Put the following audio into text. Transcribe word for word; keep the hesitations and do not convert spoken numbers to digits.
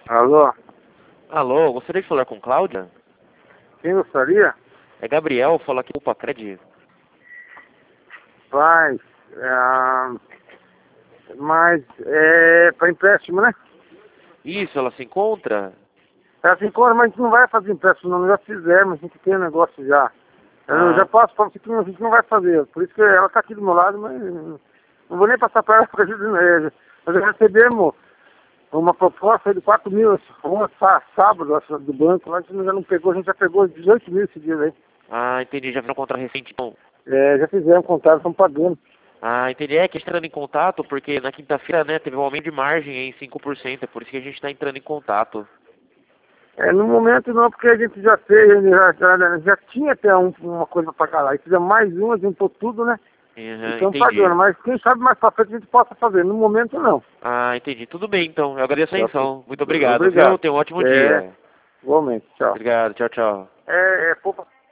Alô? Alô, gostaria de falar com Cláudia? Quem gostaria? É Gabriel, fala aqui do Pacred. Faz. É, mas é para empréstimo, né? Isso, ela se encontra? É assim, mas a gente não vai fazer empréstimo, não. Nós já fizemos, a gente tem um negócio já. Eu já Ah, posso falar que a gente não vai fazer. Por isso que ela está aqui do meu lado, mas não vou nem passar para ela, porque a gente, é, nós já recebemos uma proposta de quatro mil, uma sá- sábado, acho, do banco, lá a gente já não pegou, a gente já pegou dezoito mil esse dia aí. ah, entendi, já viram contra recente então. É, já fizemos contato, estamos pagando. Ah, entendi. É que a gente tá entrando em contato porque na quinta-feira, né, teve um aumento de margem em cinco por cento, é por isso que a gente tá entrando em contato. É, no momento não, porque a gente já fez, já, já, já tinha até um, uma coisa para pagar lá. E fizemos mais uma, juntou tudo, né? E Uhum, estamos entendi. pagando, mas quem sabe mais para frente a gente possa fazer. No momento não. Ah, entendi. Tudo bem então, eu agradeço a Tá, ok. atenção. Muito obrigado, viu? Obrigado. Tenha um ótimo É, dia. igualmente. Tchau. Obrigado, tchau, tchau. É, é pouco.